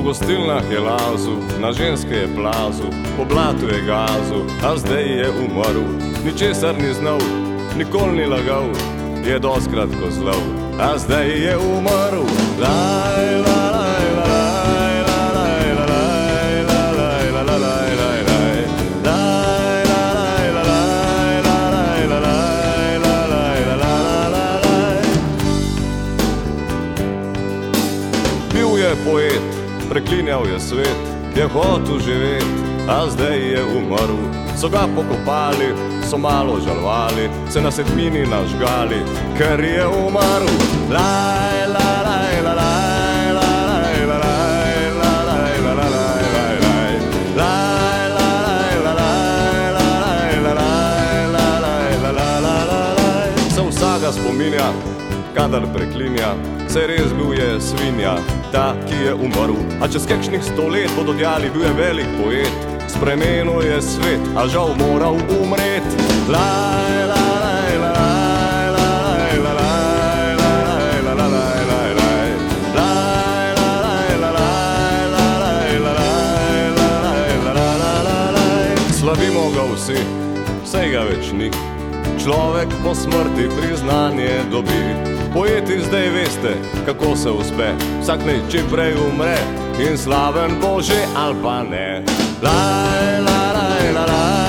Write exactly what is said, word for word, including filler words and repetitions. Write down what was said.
gostilnah je lazil, na ženske je plazil, po blatu je gazil, a zdaj je umrl. Ničesar ni znal, nikoli ni lagal, je doskrat kozlov, a zdaj je umrl. Laj, laj, laj, laj, laj, laj, laj, laj, laj, laj, laj, laj, laj. Bil je poet, preklinjal je svet, je hotel živeti, a zdaj je umrl. So ga pokopali, so malo žalovali, se na sedmini nažgali, ker je umrl. Laj, laj, laj, laj, laj, laj, laj, laj, laj, laj, laj, laj, laj. Laj, laj, laj, laj, laj, laj, laj, laj, laj, laj, laj. Se vsega spominja, kadar preklinja, se res bil je svinja, ta, ki je umrl. A čez kakšnih sto let bodo djali, bil je velik poet, spremenil je svet, a žal moral umret. Laj, laj, laj, laj, laj, laj, laj, laj, laj, laj, laj, laj, laj. Laj, laj, laj, laj, laj, laj, laj, laj, laj, laj. Slavimo ga vsi, saj ga več ni, človek po smrti priznanje dobi. Poeti zdaj veste, kako se uspe, vsak naj čim prej umre in slaven bo že ali pa ne. Laj, laj, laj, laj, laj.